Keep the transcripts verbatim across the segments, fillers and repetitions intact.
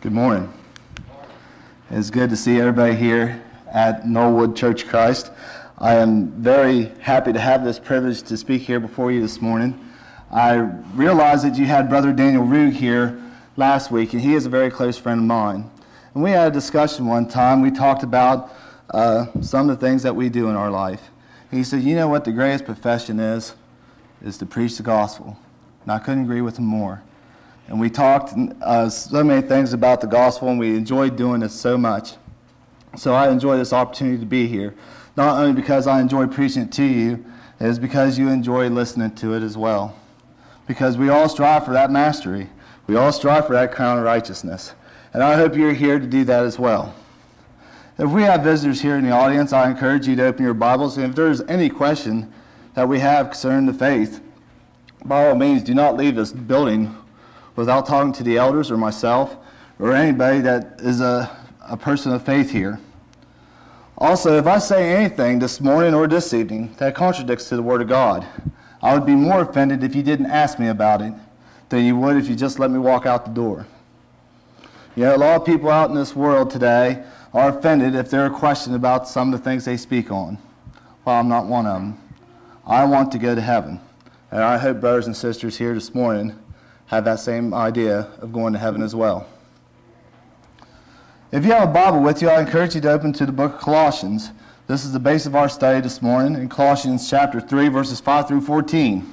Good morning. It's good to see everybody here at Knollwood Church of Christ. I am very happy to have this privilege to speak here before you this morning. I realized that you had Brother Daniel Rugg here last week, and he is a very close friend of mine. And we had a discussion one time. We talked about uh, some of the things that we do in our life. He said, you know what the greatest profession is? Is to preach the gospel. And I couldn't agree with him more. And we talked uh, so many things about the gospel, and we enjoyed doing this so much. So I enjoy this opportunity to be here. Not only because I enjoy preaching it to you, it is because you enjoy listening to it as well. Because we all strive for that mastery. We all strive for that crown of righteousness. And I hope you're here to do that as well. If we have visitors here in the audience, I encourage you to open your Bibles. And if there's any question that we have concerning the faith, by all means, do not leave this building without talking to the elders or myself or anybody that is a, a person of faith here. Also, if I say anything this morning or this evening that contradicts to the Word of God, I would be more offended if you didn't ask me about it than you would if you just let me walk out the door. You know, a lot of people out in this world today are offended if they're questioned about some of the things they speak on. Well, I'm not one of them. I want to go to heaven. And I hope brothers and sisters here this morning have that same idea of going to heaven as well. If you have a Bible with you, I encourage you to open to the book of Colossians. This is the base of our study this morning in Colossians chapter three, verses five through fourteen.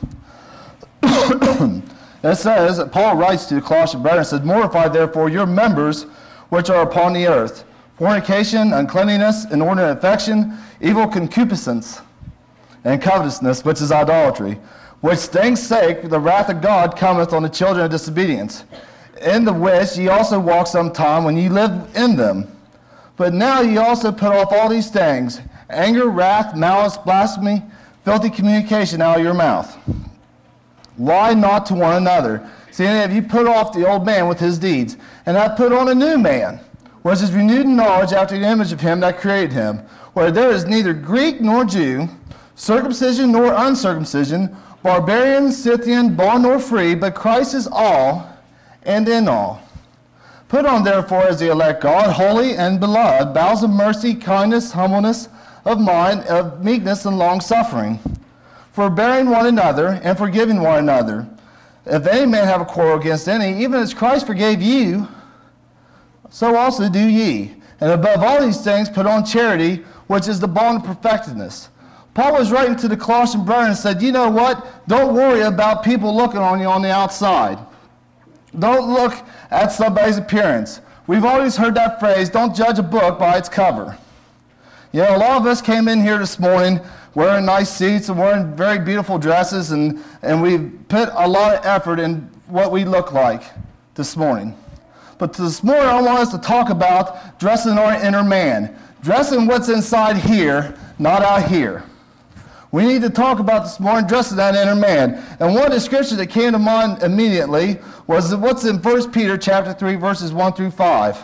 It says, Paul writes to the Colossian brethren, says, mortify therefore your members which are upon the earth, fornication, uncleanness, inordinate affection, evil concupiscence, and covetousness, which is idolatry, which things sake the wrath of God cometh on the children of disobedience, in the which ye also walked some time when ye lived in them. But now ye also put off all these things, anger, wrath, malice, blasphemy, filthy communication out of your mouth. Lie not to one another, seeing that you put off the old man with his deeds, and have put on a new man, which is renewed in knowledge after the image of him that created him, where there is neither Greek nor Jew, circumcision nor uncircumcision, barbarian, Scythian, bond nor free, but Christ is all and in all. Put on therefore as the elect God, holy and beloved, bowels of mercy, kindness, humbleness of mind, of meekness and long-suffering, forbearing one another and forgiving one another. If any man have a quarrel against any, even as Christ forgave you, so also do ye. And above all these things put on charity, which is the bond of perfectedness. Paul was writing to the Colossian brethren and said, you know what? Don't worry about people looking on you on the outside. Don't look at somebody's appearance. We've always heard that phrase, don't judge a book by its cover. You know, a lot of us came in here this morning wearing nice suits and wearing very beautiful dresses, and, and we put a lot of effort in what we look like this morning. But this morning I want us to talk about dressing our inner man. Dressing what's inside here, not out here. We need to talk about this morning dressing that inner man. And one of the scriptures that came to mind immediately was what's in First Peter chapter three, verses one through five.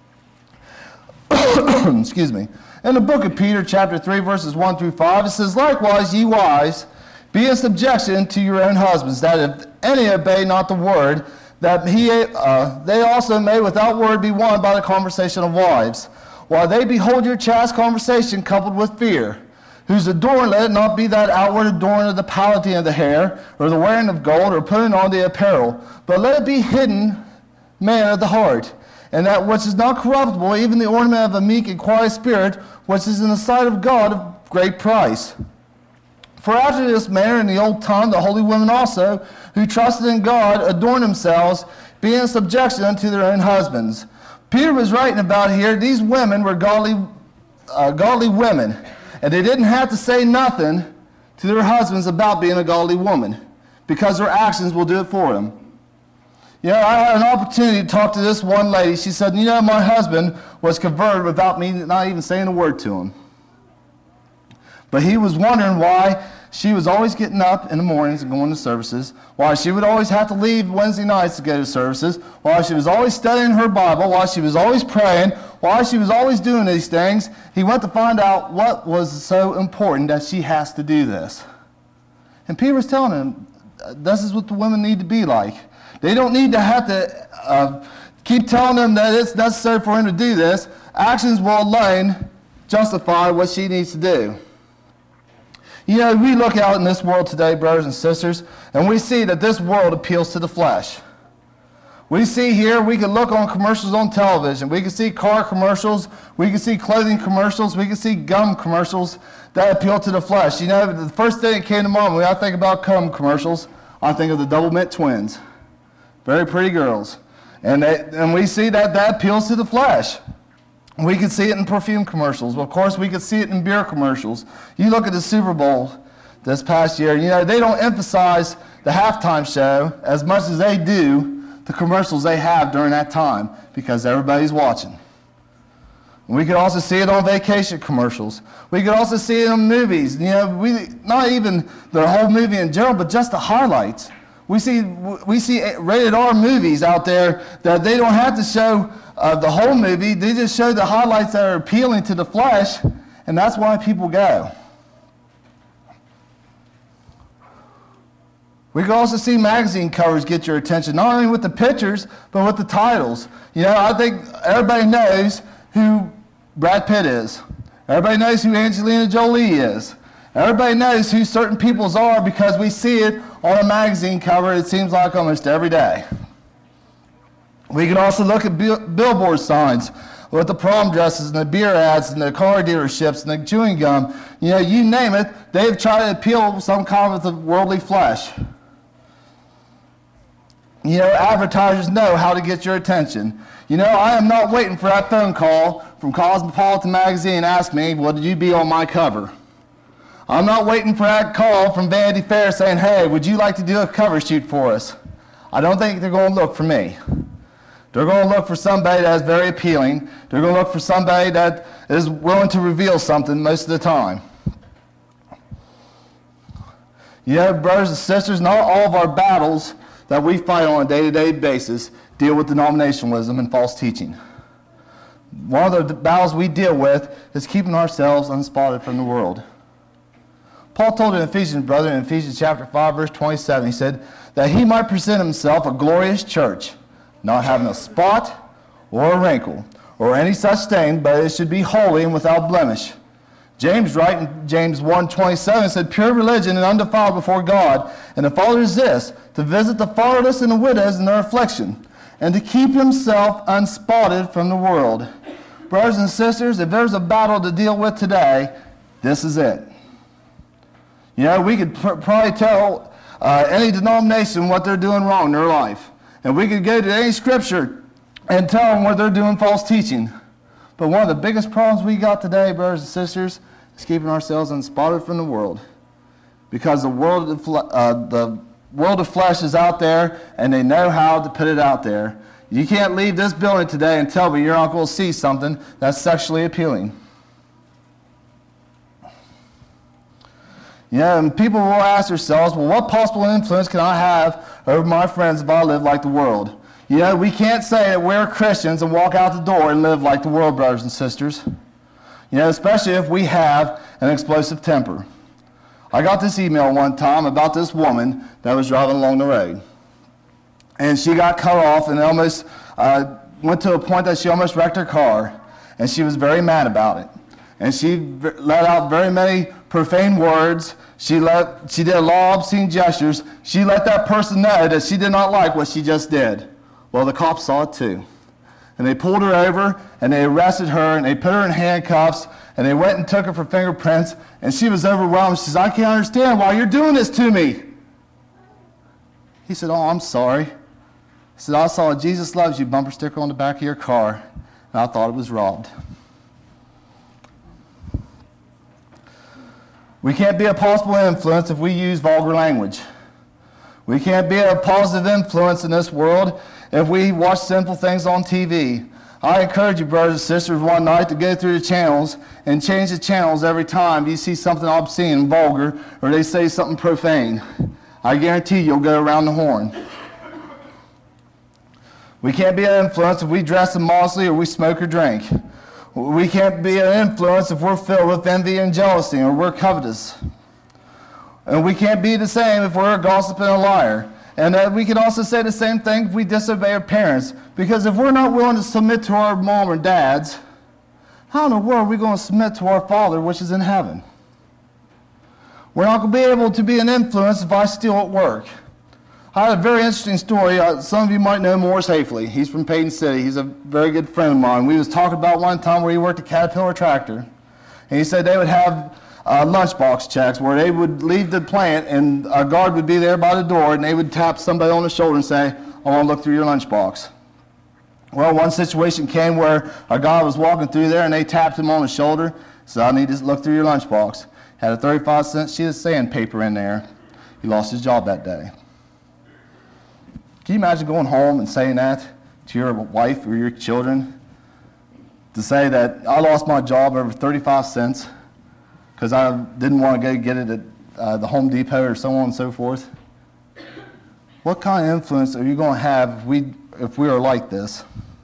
Excuse me. In the book of Peter chapter three, verses one through five, it says, likewise, ye wives, be in subjection to your own husbands, that if any obey not the word, that he, uh, they also may without word be won by the conversation of wives, while they behold your chaste conversation coupled with fear, whose adorn let it not be that outward adorn of the palating of the hair, or the wearing of gold, or putting on the apparel, but let it be hidden man of the heart, and that which is not corruptible, even the ornament of a meek and quiet spirit, which is in the sight of God of great price. For after this manner in the old time the holy women also, who trusted in God, adorned themselves, being in subjection unto their own husbands. Peter was writing about here, these women were godly, uh, godly women. And they didn't have to say nothing to their husbands about being a godly woman, because their actions will do it for them. You know, I had an opportunity to talk to this one lady. She said, you know, my husband was converted without me not even saying a word to him. But he was wondering why she was always getting up in the mornings and going to services, why she would always have to leave Wednesday nights to go to services, why she was always studying her Bible, why she was always praying, why she was always doing these things. He went to find out what was so important that she has to do this. And Peter was telling him, this is what the women need to be like. They don't need to have to uh, keep telling them that it's necessary for him to do this, actions will alone justify what she needs to do. You know, we look out in this world today, brothers and sisters, and we see that this world appeals to the flesh. We see here, we can look on commercials on television. We can see car commercials. We can see clothing commercials. We can see gum commercials that appeal to the flesh. You know, the first thing that came to mind when I think about gum commercials, I think of the Double Mint twins. Very pretty girls. And, they, and we see that that appeals to the flesh. We can see it in perfume commercials. Well, of course, we can see it in beer commercials. You look at the Super Bowl this past year, you know, they don't emphasize the halftime show as much as they do the commercials they have during that time because everybody's watching. We could also see it on vacation commercials. We could also see it in movies. You know, we not even the whole movie in general, but just the highlights. We see we see rated R movies out there that they don't have to show uh, the whole movie. They just show the highlights that are appealing to the flesh, and that's why people go. We can also see magazine covers get your attention, not only with the pictures, but with the titles. You know, I think everybody knows who Brad Pitt is. Everybody knows who Angelina Jolie is. Everybody knows who certain peoples are because we see it on a magazine cover, it seems like almost every day. We can also look at bill- billboard signs with the prom dresses and the beer ads and the car dealerships and the chewing gum. You know, you name it, they've tried to appeal some kind of the worldly flesh. You know, advertisers know how to get your attention. You know, I am not waiting for that phone call from Cosmopolitan Magazine ask me, well, did you be on my cover? I'm not waiting for that call from Vanity Fair saying, hey, would you like to do a cover shoot for us? I don't think they're going to look for me. They're going to look for somebody that's very appealing. They're going to look for somebody that is willing to reveal something most of the time. You know, brothers and sisters, not all of our battles that we fight on a day-to-day basis deal with denominationalism and false teaching. One of the battles we deal with is keeping ourselves unspotted from the world. Paul told an Ephesians brother in Ephesians chapter five, verse twenty-seven, he said, that he might present himself a glorious church, not having a spot or a wrinkle or any such thing, but it should be holy and without blemish. James, right in James one twenty-seven, said, pure religion and undefiled before God, and the Father is this, to visit the fatherless and the widows in their affliction, and to keep himself unspotted from the world. Brothers and sisters, if there's a battle to deal with today, this is it. You know, we could pr- probably tell uh, any denomination what they're doing wrong in their life. And we could go to any scripture and tell them what they're doing false teaching. But one of the biggest problems we got today, brothers and sisters, is keeping ourselves unspotted from the world. Because the world of, fle- uh, the world of flesh is out there, and they know how to put it out there. You can't leave this building today and tell me you're not going to see something that's sexually appealing. You know, and people will ask themselves, well, what possible influence can I have over my friends if I live like the world? You know, we can't say that we're Christians and walk out the door and live like the world, brothers and sisters. You know, especially if we have an explosive temper. I got this email one time about this woman that was driving along the road. And she got cut off and almost uh, went to a point that she almost wrecked her car. And she was very mad about it. And she v- let out very many profane words. She let she did a lot of obscene gestures. She let that person know that she did not like what she just did. Well, the cops saw it too. And they pulled her over, and they arrested her, and they put her in handcuffs, and they went and took her for fingerprints, and she was overwhelmed. She says, I can't understand why you're doing this to me. He said, oh, I'm sorry. He said, I saw a Jesus Loves You bumper sticker on the back of your car, and I thought it was robbed. We can't be a possible influence if we use vulgar language. We can't be a positive influence in this world if we watch sinful things on T V. I encourage you, brothers and sisters, one night to go through the channels and change the channels every time you see something obscene and vulgar or they say something profane. I guarantee you'll go around the horn. We can't be an influence if we dress immodestly or we smoke or drink. We can't be an influence if we're filled with envy and jealousy or we're covetous. And we can't be the same if we're a gossip and a liar. And uh, we can also say the same thing if we disobey our parents. Because if we're not willing to submit to our mom or dads, how in the world are we going to submit to our Father which is in heaven? We're not going to be able to be an influence if I steal at work. I had a very interesting story. Uh, some of you might know Morris Hafley. He's from Payton City. He's a very good friend of mine. We was talking about one time where he worked at Caterpillar Tractor. And he said they would have uh, lunchbox checks where they would leave the plant and a guard would be there by the door and they would tap somebody on the shoulder and say, I want to look through your lunchbox. Well, one situation came where a guy was walking through there and they tapped him on the shoulder. Said, I need to look through your lunchbox. Had a thirty-five cent sheet of sandpaper in there. He lost his job that day. Can you imagine going home and saying that to your wife or your children? To say that I lost my job over thirty-five cents because I didn't want to go get it at uh, the Home Depot or so on and so forth? What kind of influence are you going to have if we, if we are like this?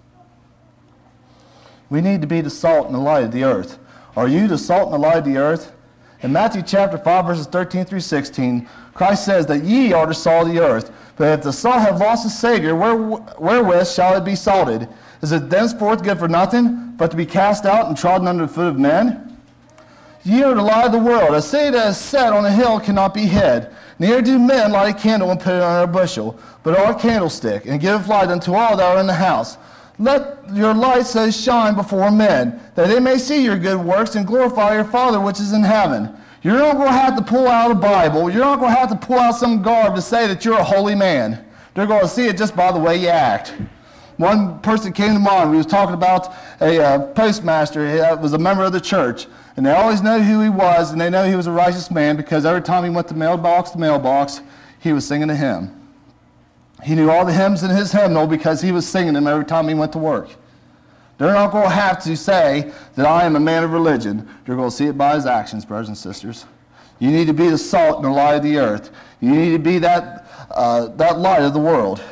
We need to be the salt and the light of the earth. Are you the salt and the light of the earth? In Matthew chapter five, verses thirteen through sixteen, Christ says that ye are the salt of the earth. But if the salt have lost its Savior, where, wherewith shall it be salted? Is it thenceforth good for nothing, but to be cast out and trodden under the foot of men? Ye are the light of the world. A city that is set on a hill cannot be hid. Neither do men light a candle and put it under a bushel, but on a candlestick, and give light unto all that are in the house. Let your light so shine before men, that they may see your good works and glorify your Father which is in heaven. You're not going to have to pull out a Bible. You're not going to have to pull out some garb to say that you're a holy man. They're going to see it just by the way you act. One person came to mind. We was talking about a uh, postmaster. He uh, was a member of the church. And they always know who he was, and they know he was a righteous man because every time he went to mailbox to mailbox, he was singing a hymn. He knew all the hymns in his hymnal because he was singing them every time he went to work. They're not going to have to say that I am a man of religion. They're going to see it by his actions, brothers and sisters. You need to be the salt and the light of the earth. You need to be that, uh, that light of the world.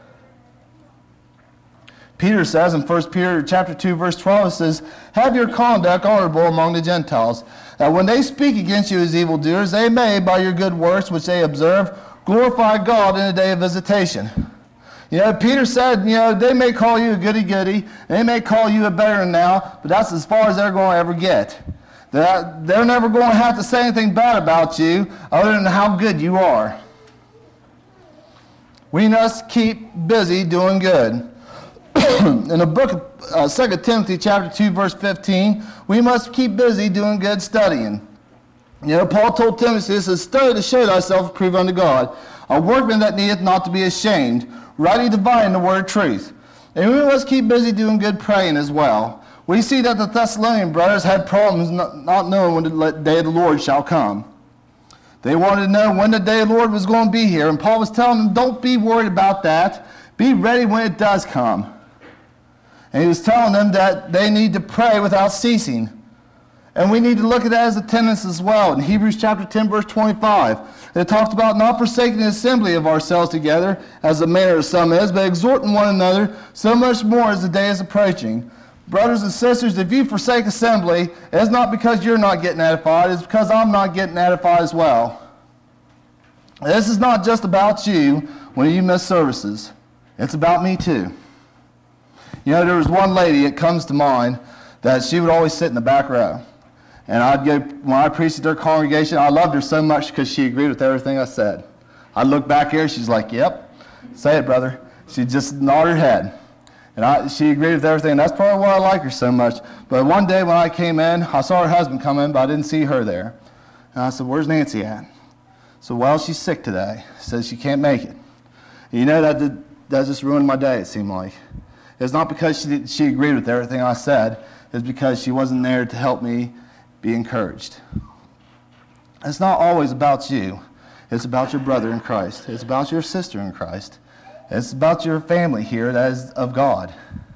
Peter says in First Peter chapter two, verse twelve, it says, have your conduct honorable among the Gentiles, that when they speak against you as evildoers, they may, by your good works which they observe, glorify God in the day of visitation. You know, Peter said, you know, they may call you a goody-goody, they may call you a better than thou, but that's as far as they're going to ever get. They're, they're never going to have to say anything bad about you other than how good you are. We must keep busy doing good. In the book of uh, Second Timothy chapter two, verse fifteen, we must keep busy doing good studying. You know, Paul told Timothy, he says, study to show thyself approved unto God, a workman that needeth not to be ashamed, rightly dividing the word of truth. And we must keep busy doing good praying as well. We see that the Thessalonian brothers had problems not, not knowing when the day of the Lord shall come. They wanted to know when the day of the Lord was going to be here. And Paul was telling them, don't be worried about that. Be ready when it does come. And he was telling them that they need to pray without ceasing. And we need to look at that as a tendency as well. In Hebrews chapter ten, verse twenty-five, it talked about not forsaking the assembly of ourselves together, as the manner of some is, but exhorting one another, so much more as the day is approaching. Brothers and sisters, if you forsake assembly, it's not because you're not getting edified, it's because I'm not getting edified as well. This is not just about you when you miss services. It's about me too. You know, there was one lady that comes to mind that she would always sit in the back row. And I'd go, when I preached at their congregation, I loved her so much because she agreed with everything I said. I'd look back here, she's like, yep, say it, brother. She'd just nod her head. And I, she agreed with everything. And that's probably why I like her so much. But one day when I came in, I saw her husband come in, but I didn't see her there. And I said, where's Nancy at? So, well, she's sick today. Says she can't make it. And you know, that, did, that just ruined my day, it seemed like. It's not because she, she agreed with everything I said. It's because she wasn't there to help me be encouraged. It's not always about you. It's about your brother in Christ. It's about your sister in Christ. It's about your family here that is of God.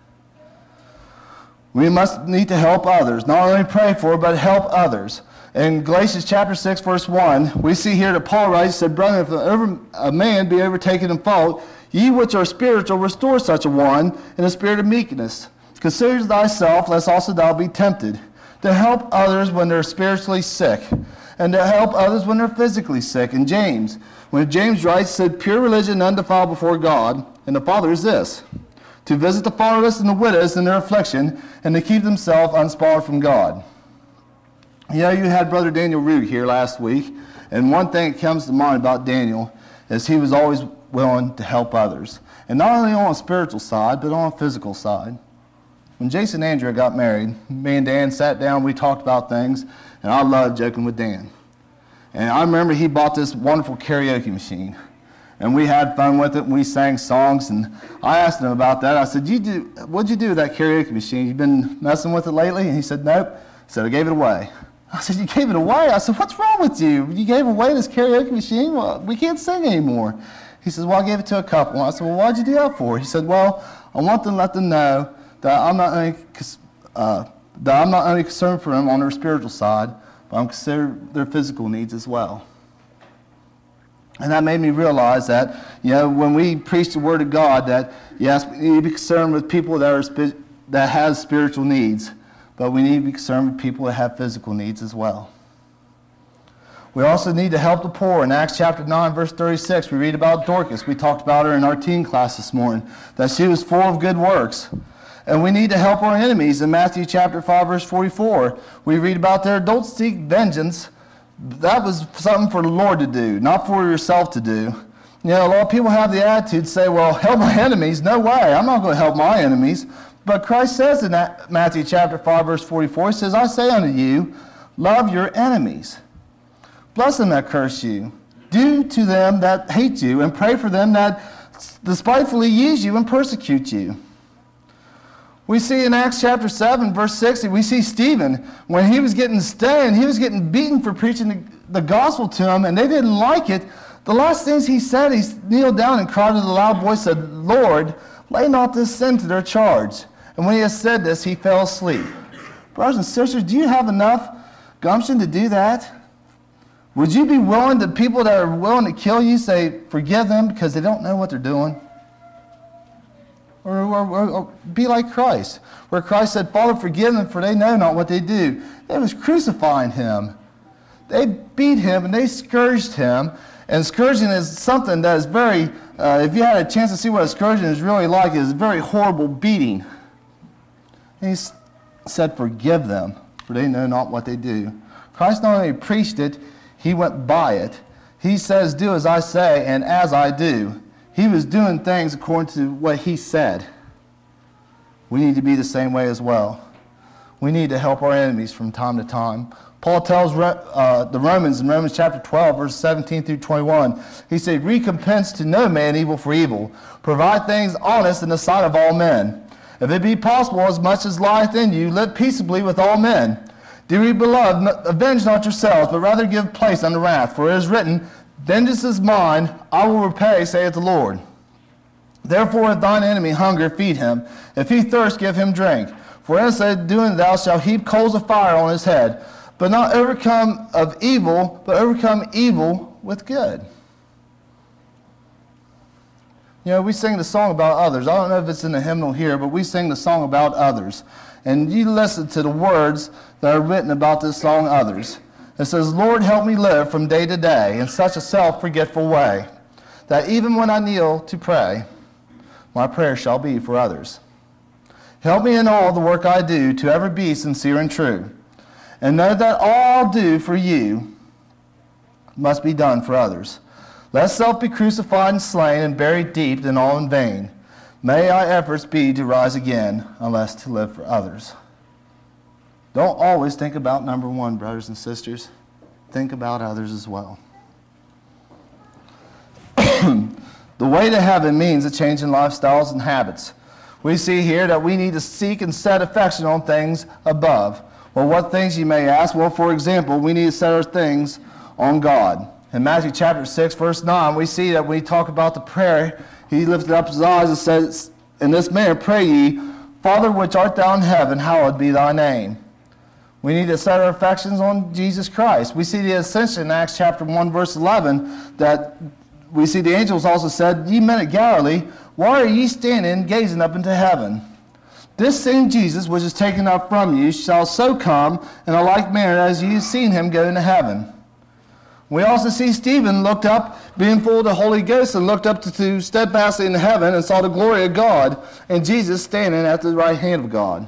We must need to help others. Not only pray for, but help others. In Galatians chapter six, verse one, we see here that Paul writes, said, Brother, if over, a man be overtaken in fault, ye which are spiritual, restore such a one in a spirit of meekness. Consider thyself, lest also thou be tempted, to help others when they're spiritually sick. and to help others when they're physically sick. And James, when James writes, said, pure religion undefiled before God and the Father is this, to visit the fatherless and the widows in their affliction, and to keep themselves unspotted from God. You know, you had Brother Daniel Root here last week, and one thing that comes to mind about Daniel is he was always willing to help others. And not only on a spiritual side, but on a physical side. When Jason and Andrea got married, me and Dan sat down, we talked about things, and I loved joking with Dan. And I remember he bought this wonderful karaoke machine. And we had fun with it, and we sang songs, and I asked him about that. I said, you do, what'd you do with that karaoke machine? You been messing with it lately? And he said, nope. He said, I gave it away. I said, you gave it away? I said, what's wrong with you? You gave away this karaoke machine? Well, we can't sing anymore. He says, well, I gave it to a couple. I said, well, why'd you do that for? He said, well, I want to let them know that I'm not only, uh, that I'm not only concerned for them on their spiritual side, but I'm concerned their physical needs as well. And that made me realize that, you know, when we preach the Word of God, that, yes, we need to be concerned with people that, are spi- that have spiritual needs, but we need to be concerned with people that have physical needs as well. We also need to help the poor. In Acts chapter nine, verse thirty-six, we read about Dorcas. We talked about her in our teen class this morning, that she was full of good works. And we need to help our enemies. In Matthew chapter five, verse forty-four, we read about there, don't seek vengeance. That was something for the Lord to do, not for yourself to do. You know, a lot of people have the attitude to say, well, help my enemies. No way, I'm not going to help my enemies. But Christ says in that Matthew chapter five, verse forty-four, he says, I say unto you, love your enemies. Bless them that curse you. Do to them that hate you, and pray for them that despitefully use you and persecute you. We see in Acts chapter seven, verse sixty, we see Stephen, when he was getting stoned, he was getting beaten for preaching the, the gospel to them, and they didn't like it. The last things he said, he kneeled down and cried with a loud voice, said, Lord, lay not this sin to their charge. And when he had said this, he fell asleep. Brothers and sisters, do you have enough gumption to do that? Would you be willing to people that are willing to kill you say, forgive them because they don't know what they're doing? Or, or, or, or be like Christ, where Christ said, Father, forgive them, for they know not what they do. They was crucifying him. They beat him and they scourged him. And scourging is something that is very, uh, if you had a chance to see what a scourging is really like, it is a very horrible beating. And he said, forgive them, for they know not what they do. Christ not only preached it, he went by it. He says, do as I say and as I do. He was doing things according to what he said. We need to be the same way as well. We need to help our enemies from time to time. Paul tells uh, the Romans in Romans chapter twelve, verse seventeen through twenty-one, he said, recompense to no man evil for evil. Provide things honest in the sight of all men. If it be possible, as much as lieth in you, live peaceably with all men. Dearly beloved, avenge not yourselves, but rather give place unto wrath. For it is written, vengeance is mine, I will repay, saith the Lord. Therefore, if thine enemy hunger, feed him. If he thirst, give him drink. For in so doing thou shalt heap coals of fire on his head. But not overcome of evil, but overcome evil with good. You know, we sing the song about others. I don't know if it's in the hymnal here, but we sing the song about others. And you listen to the words that are written about this song, Others. It says, Lord, help me live from day to day in such a self-forgetful way, that even when I kneel to pray, my prayer shall be for others. Help me in all the work I do to ever be sincere and true, and know that all I'll do for you must be done for others. Let self be crucified and slain and buried deep, and all in vain. May our efforts be to rise again, unless to live for others. Don't always think about number one, brothers and sisters. Think about others as well. The way to heaven means a change in lifestyles and habits. We see here that we need to seek and set affection on things above. Well, what things, you may ask? Well, for example, we need to set our things on God. In Matthew chapter six, verse nine, we see that when we talk about the prayer, he lifted up his eyes and said, in this manner pray ye, Father which art thou in heaven, hallowed be thy name. We need to set our affections on Jesus Christ. We see the ascension in Acts chapter one, verse eleven, that we see the angels also said, ye men of Galilee, why are ye standing gazing up into heaven? This same Jesus which is taken up from you shall so come in a like manner as ye have seen him go into heaven. We also see Stephen looked up, being full of the Holy Ghost, and looked up to, to steadfastly in heaven and saw the glory of God and Jesus standing at the right hand of God.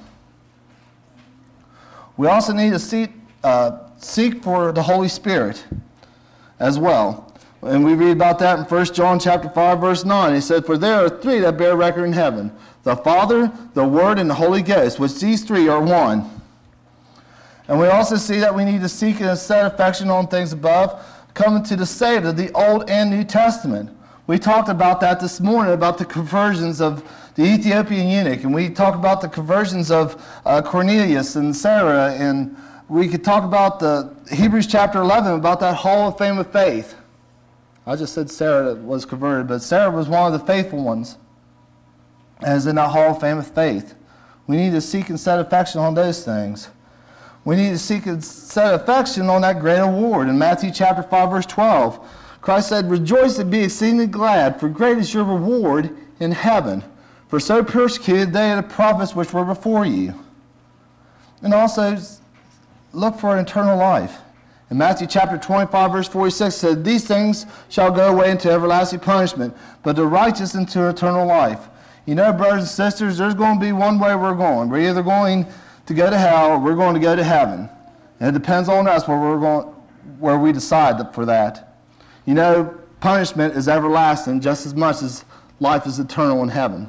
We also need to seek, uh, seek for the Holy Spirit as well. And we read about that in First John chapter five, verse nine. He said, "For there are three that bear record in heaven, the Father, the Word, and the Holy Ghost, which these three are one." And we also see that we need to seek and set affection on things above, coming to the Savior, the Old and New Testament. We talked about that this morning, about the conversions of the Ethiopian eunuch, and we talked about the conversions of uh, Cornelius and Sarah, and we could talk about the Hebrews chapter eleven, about that hall of fame of faith. I just said Sarah was converted, but Sarah was one of the faithful ones, as in that hall of fame of faith. We need to seek and set affection on those things. We need to seek and set affection on that great award. In Matthew chapter five, verse twelve, Christ said, "Rejoice and be exceedingly glad, for great is your reward in heaven. For so persecuted they the prophets which were before you." And also, look for eternal life. In Matthew chapter twenty-five, verse forty-six, said, "These things shall go away into everlasting punishment, but the righteous into eternal life." You know, brothers and sisters, there's going to be one way we're going. We're either going to go to hell or we're going to go to heaven. And it depends on us where we're going, where we decide for that. You know, punishment is everlasting just as much as life is eternal in heaven.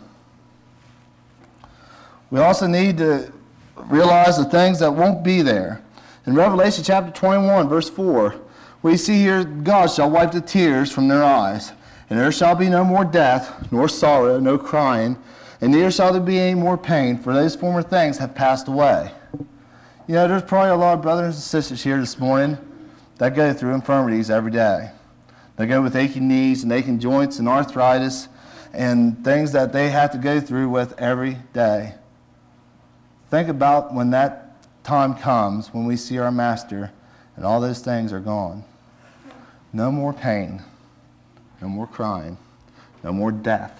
We also need to realize the things that won't be there. In Revelation chapter twenty-one, verse four, we see here, "God shall wipe the tears from their eyes, and there shall be no more death, nor sorrow, no crying, and neither shall there be any more pain, for those former things have passed away." You know, there's probably a lot of brothers and sisters here this morning that go through infirmities every day. They go with aching knees and aching joints and arthritis and things that they have to go through with every day. Think about when that time comes, when we see our Master and all those things are gone. No more pain, no more crying, no more death.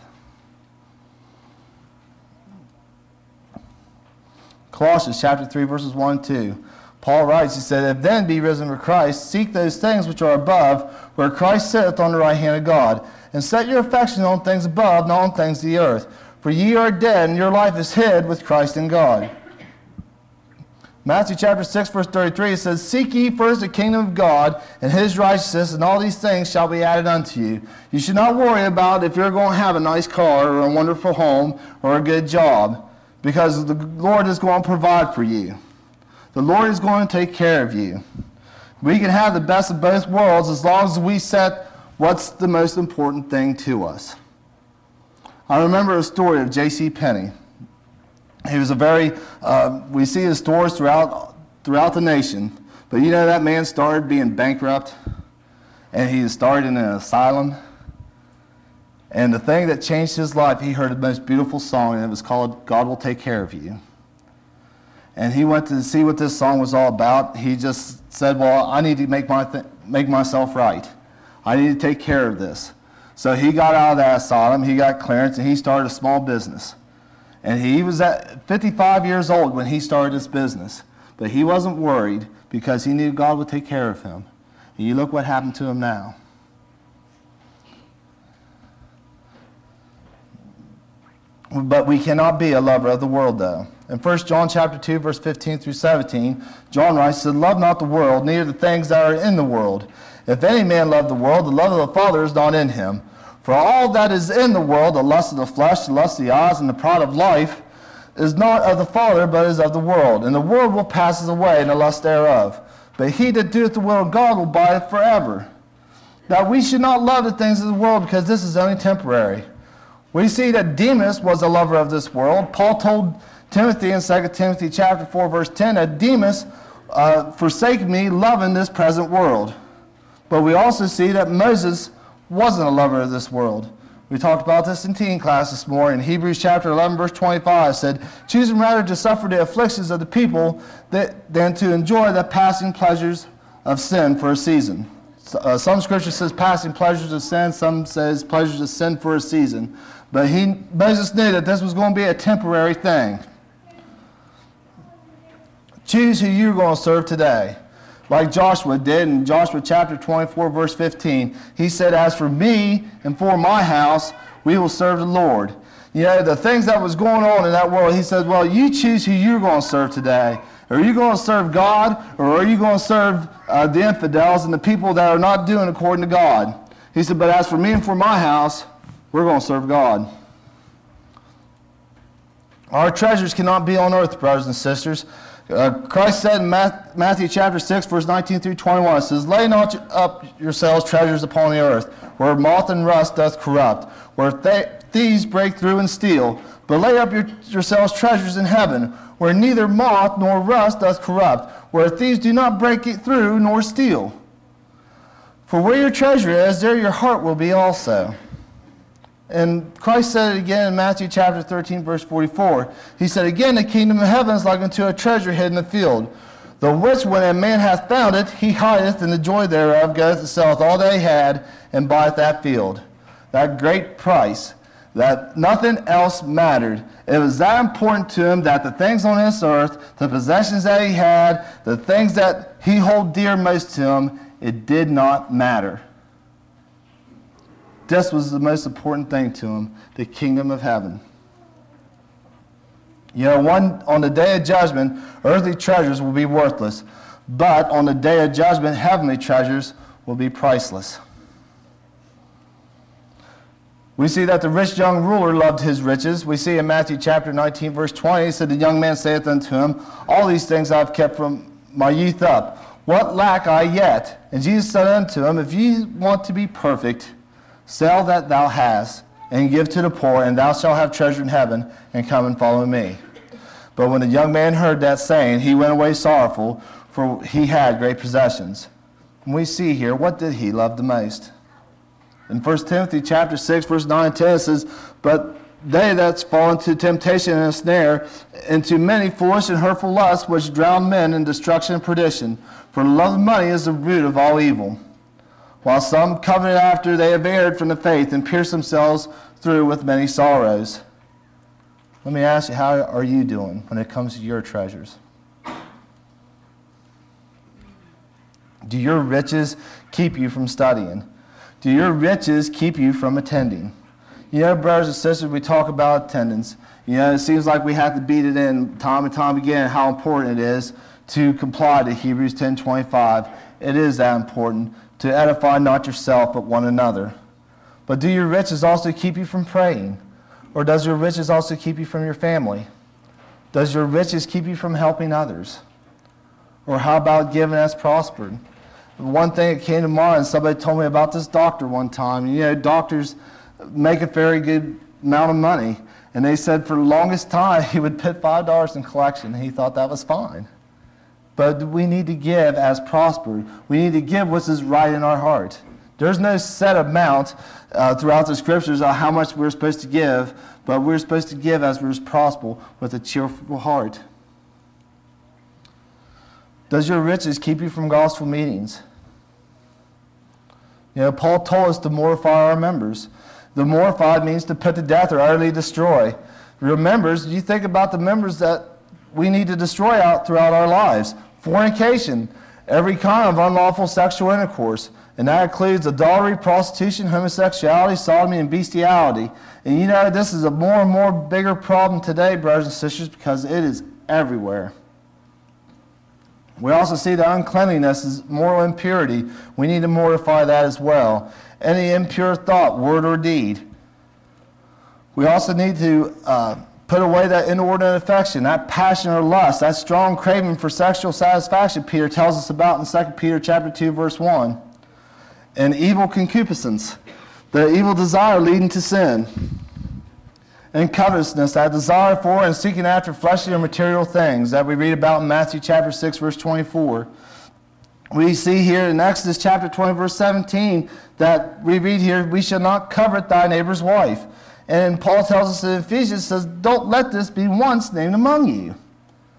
Colossians chapter three, verses one and two. Paul writes, he said, "If then be risen with Christ, seek those things which are above, where Christ sitteth on the right hand of God, and set your affection on things above, not on things of the earth. For ye are dead, and your life is hid with Christ in God." Matthew chapter six, verse thirty-three, it says, "Seek ye first the kingdom of God and his righteousness, and all these things shall be added unto you." You should not worry about if you're going to have a nice car or a wonderful home or a good job, because the Lord is going to provide for you. The Lord is going to take care of you. We can have the best of both worlds as long as we set what's the most important thing to us. I remember a story of J C Penney. He was a very, uh, we see his stores throughout throughout the nation, but you know that man started being bankrupt, and he started in an asylum. And the thing that changed his life, he heard the most beautiful song, and it was called "God Will Take Care of You." And he went to see what this song was all about. He just said, "Well, I need to make my th- make myself right. I need to take care of this." So he got out of that asylum, he got clearance, and he started a small business. And he was at fifty-five years old when he started this business. But he wasn't worried because he knew God would take care of him. And you look what happened to him now. But we cannot be a lover of the world, though. In First John chapter two, verse fifteen through seventeen, John writes, said, "Love not the world, neither the things that are in the world. If any man love the world, the love of the Father is not in him. For all that is in the world, the lust of the flesh, the lust of the eyes, and the pride of life, is not of the Father, but is of the world. And the world will pass away, and the lust thereof. But he that doeth the will of God will abide forever." Now we should not love the things of the world, because this is only temporary. We see that Demas was a lover of this world. Paul told Timothy in Second Timothy chapter four, verse ten, that Demas uh, forsake me, loving this present world. But we also see that Moses wasn't a lover of this world. We talked about this in teen class this morning. Hebrews chapter eleven, verse twenty-five said, "Choosing rather to suffer the afflictions of the people that, than to enjoy the passing pleasures of sin for a season." Uh, some scripture says passing pleasures of sin, some says pleasures of sin for a season. But he, Moses knew that this was going to be a temporary thing. Choose who you're going to serve today. like Joshua did in Joshua chapter twenty-four, verse fifteen. He said, as for me and for my house, we will serve the Lord. You know, the things that was going on in that world, he said, well, you choose who you're going to serve today. Are you going to serve God, or are you going to serve uh, the infidels and the people that are not doing according to God? He said, but as for me and for my house, we're going to serve God. Our treasures cannot be on earth, brothers and sisters. Uh, Christ said in Matthew chapter six, verse nineteen through twenty-one, it says, lay not up yourselves treasures upon the earth, where moth and rust doth corrupt, where th- thieves break through and steal. But lay up your, yourselves treasures in heaven, where neither moth nor rust doth corrupt, where thieves do not break it through nor steal. For where your treasure is, there your heart will be also. And Christ said it again in Matthew chapter thirteen, verse forty-four. He said, again, the kingdom of heaven is like unto a treasure hid in the field, the which when a man hath found it, he hideth, and the joy thereof goeth and selleth all that he had, and buyeth that field. That great price, that nothing else mattered. It was that important to him that the things on this earth, the possessions that he had, the things that he held dear most to him, it did not matter. This was the most important thing to him, the kingdom of heaven. You know, one on the day of judgment, earthly treasures will be worthless, but on the day of judgment, heavenly treasures will be priceless. We see that the rich young ruler loved his riches. We see in Matthew chapter nineteen, verse twenty, he said, the young man saith unto him, all these things I have kept from my youth up. What lack I yet? And Jesus said unto him, if ye want to be perfect, sell that thou hast, and give to the poor, and thou shalt have treasure in heaven, and come and follow me. But when the young man heard that saying, he went away sorrowful, for he had great possessions. And we see here, what did he love the most? In First Timothy chapter six, verse nine and ten, it says, but they that fall into temptation and a snare, into many foolish and hurtful lusts, which drown men in destruction and perdition. For the love of money is the root of all evil. While some coveted after they have erred from the faith and pierced themselves through with many sorrows. Let me ask you, how are you doing when it comes to your treasures? Do your riches keep you from studying? Do your riches keep you from attending? You know, brothers and sisters, we talk about attendance. You know, it seems like we have to beat it in time and time again how important it is to comply to Hebrews ten twenty-five. It is that important. To edify not yourself, but one another. But do your riches also keep you from praying? Or does your riches also keep you from your family? Does your riches keep you from helping others? Or how about giving as prospered? One thing that came to mind, somebody told me about this doctor one time. You know, doctors make a very good amount of money. And they said for the longest time, he would put five dollars in collection. And he thought that was fine. But we need to give as prospered. We need to give what is right in our heart. There's no set amount uh, throughout the scriptures on how much we're supposed to give, but we're supposed to give as we're prosperous with a cheerful heart. Does your riches keep you from gospel meetings? You know, Paul told us to mortify our members. The mortify means to put to death or utterly destroy. Your members, you think about the members that we need to destroy out throughout our lives. Fornication, every kind of unlawful sexual intercourse. And that includes adultery, prostitution, homosexuality, sodomy, and bestiality. And you know, this is a more and more bigger problem today, brothers and sisters, because it is everywhere. We also see that uncleanliness is moral impurity. We need to mortify that as well. Any impure thought, word, or deed. We also need to uh, put away that inordinate affection, that passion or lust, that strong craving for sexual satisfaction Peter tells us about in Second Peter chapter two, verse one. And evil concupiscence, the evil desire leading to sin. And covetousness, that desire for and seeking after fleshly or material things that we read about in Matthew chapter six, verse twenty-four. We see here in Exodus chapter twenty, verse seventeen, that we read here, we shall not covet thy neighbor's wife. And Paul tells us in Ephesians, says, don't let this be once named among you.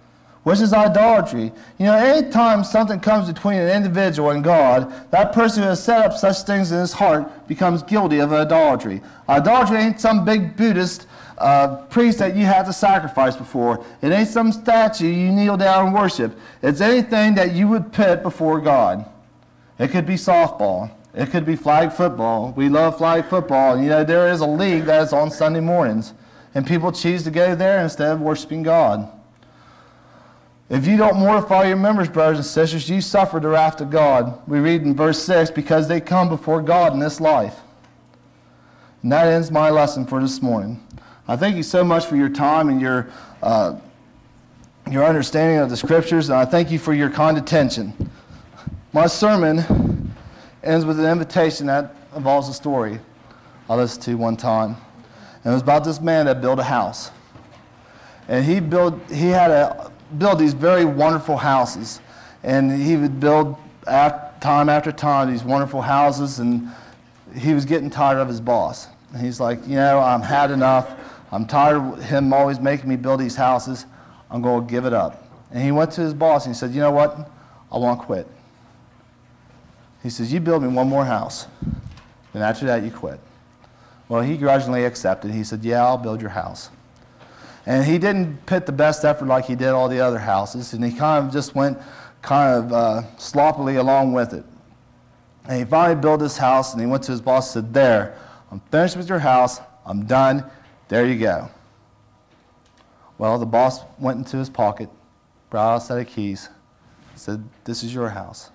which is idolatry. You know, anytime something comes between an individual and God, that person who has set up such things in his heart becomes guilty of idolatry. Idolatry ain't some big Buddhist uh, priest that you have to sacrifice before. It ain't some statue you kneel down and worship. It's anything that you would put before God. It could be softball. It could be flag football. We love flag football. And, you know, there is a league that is on Sunday mornings, and people choose to go there instead of worshiping God. If you don't mortify your members, brothers and sisters, you suffer the wrath of God. We read in verse six, because they come before God in this life. And that ends my lesson for this morning. I thank you so much for your time and your uh, your understanding of the Scriptures, and I thank you for your kind attention. My sermon ends with an invitation that involves a story I listened to one time. And it was about this man that built a house. And he built, he had a build these very wonderful houses, and he would build after, time after time these wonderful houses, and he was getting tired of his boss. And he's like, you know, I've had enough. I'm tired of him always making me build these houses. I'm going to give it up. And he went to his boss and he said, you know what? I want to quit. He says, you build me one more house, and after that you quit. Well, he grudgingly accepted. He said, yeah, I'll build your house. And he didn't put the best effort like he did all the other houses, and he kind of just went kind of uh, sloppily along with it. And he finally built this house, and he went to his boss and said, there, I'm finished with your house. I'm done. There you go. Well, the boss went into his pocket, brought out a set of keys, said, this is your house.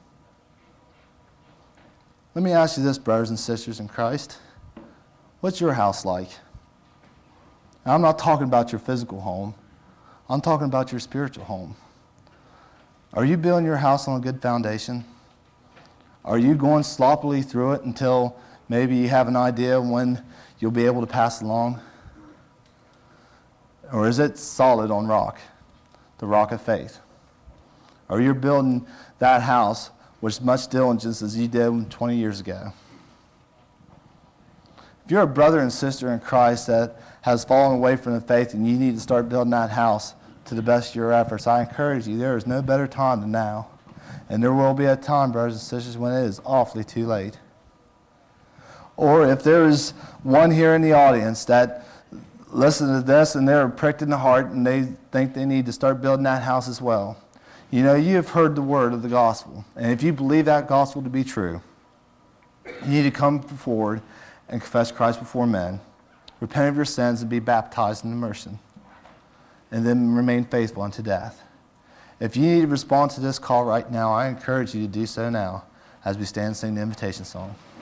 Let me ask you this, brothers and sisters in Christ. What's your house like? Now, I'm not talking about your physical home. I'm talking about your spiritual home. Are you building your house on a good foundation? Are you going sloppily through it until maybe you have an idea when you'll be able to pass along? Or is it solid on rock, the rock of faith? Or you're building that house with as much diligence as you did twenty years ago? If you're a brother and sister in Christ that has fallen away from the faith and you need to start building that house to the best of your efforts, I encourage you, there is no better time than now. And there will be a time, brothers and sisters, when it is awfully too late. Or if there is one here in the audience that listen to this and they're pricked in the heart and they think they need to start building that house as well, you know, you have heard the word of the gospel. And if you believe that gospel to be true, you need to come forward and confess Christ before men, repent of your sins, and be baptized in immersion, and then remain faithful unto death. If you need to respond to this call right now, I encourage you to do so now as we stand and sing the invitation song.